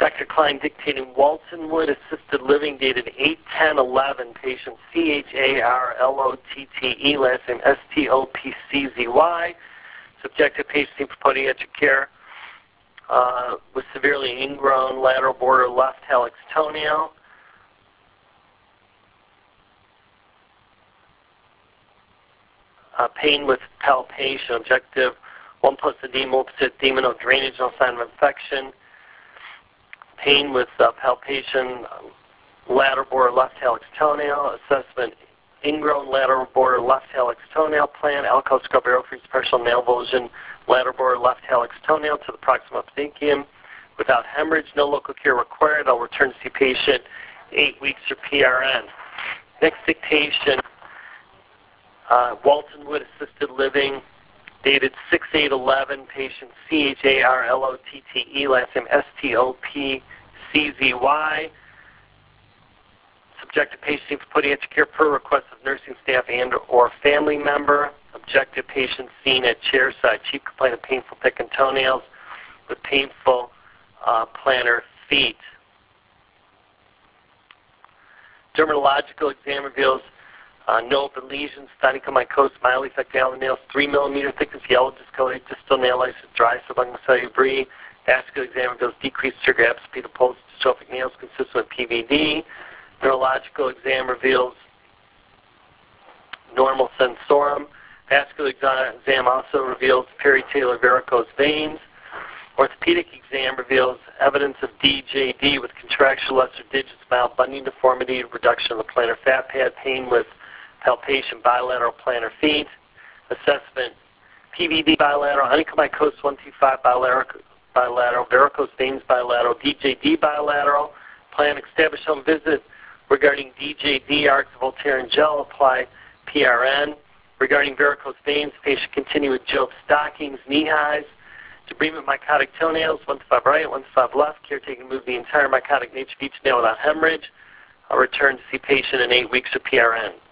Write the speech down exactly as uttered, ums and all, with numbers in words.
Doctor Klein dictating Waltonwood Assisted Living, dated eight ten eleven, patient C H A R L O T T E, last name S T O P C Z Y. Subjective patient for podiatric care uh, with severely ingrown lateral border left hallux toenail. Uh, pain with palpation, objective one plus edema, edema, no drainage, no sign of infection. Pain with uh, palpation, lateral border left hallux toenail. Assessment, ingrown lateral border left hallux toenail plan, alcohol scrub aerofreeze partial nail avulsion, lateral border left hallux toenail to the proximal pedunculatum without hemorrhage, no local care required. I'll return to see patient eight weeks or P R N. Next dictation, uh, Waltonwood Assisted Living, dated six eight eleven, patient C H A R L O T T E, last name S T O P C Z Y. Subjective patient for podiatric care per request of nursing staff and or family member. Objective patient seen at chairside. Chief complaint of painful thickened toenails with painful uh, plantar feet. Dermatological exam reveals Uh, no open lesions, onychomycosis, mildly affected allen nails, three millimeter thickness, yellow discolored distal nail lysis, dry subungual cellular debris. Vascular exam reveals decreased sugar abscoped pulse, dystrophic nails consistent with P V D. Neurological exam reveals normal sensorum. Vascular exam also reveals peritalar varicose veins. Orthopedic exam reveals evidence of D J D with contracture lesser digits, mild bunion deformity, reduction of the plantar fat pad, pain with palpation, bilateral plantar feet. Assessment, P V D bilateral, onychomycosis one two five bilateral, bilateral, varicose veins bilateral, D J D bilateral. Plan establish home visit regarding D J D, arcs of Voltaren gel, apply P R N. Regarding varicose veins, patient continue with Job stockings, knee highs. Debridement mycotic toenails, one to five right, one to five left. Caretaking move the entire mycotic nature of each nail without hemorrhage. I'll return to see patient in eight weeks of P R N.